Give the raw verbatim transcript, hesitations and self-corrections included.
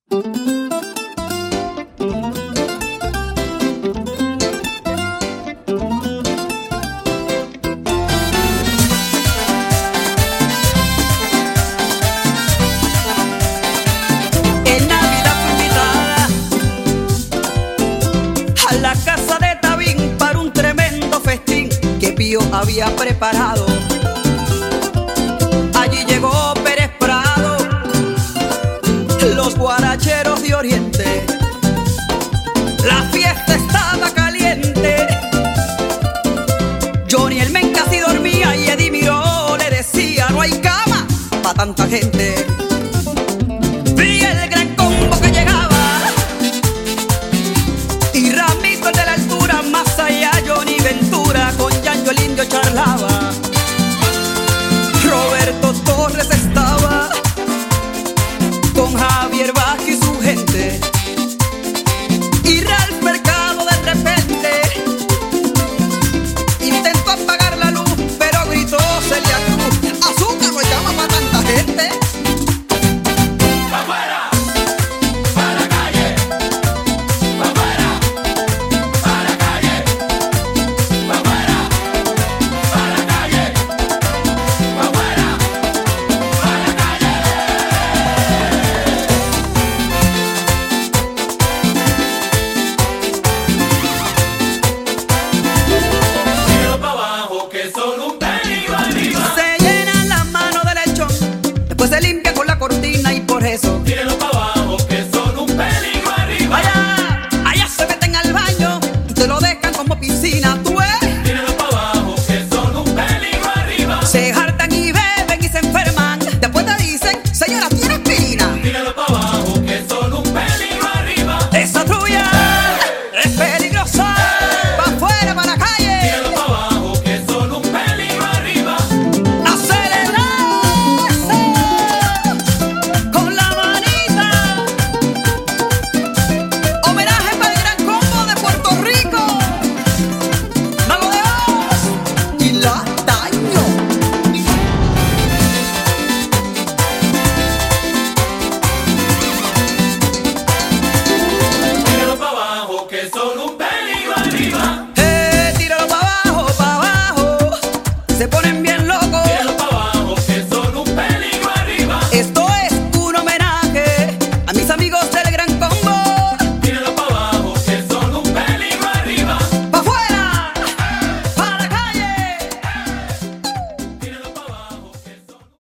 En Navidad fui invitada a la casa de Tabín para un tremendo festín que Pío había preparado. Allí llegó Pérez Prado, los guaracheros de Oriente. La fiesta estaba caliente. Johnny el men casi dormía y Eddie Miró le decía: no hay cama pa' tanta gente. Vi el gran combo que llegaba y Ramito el de la altura, más allá Johnny Ventura con Yancho el indio charlaba. Roberto Torres estaba con Javier Vázquez y su gente.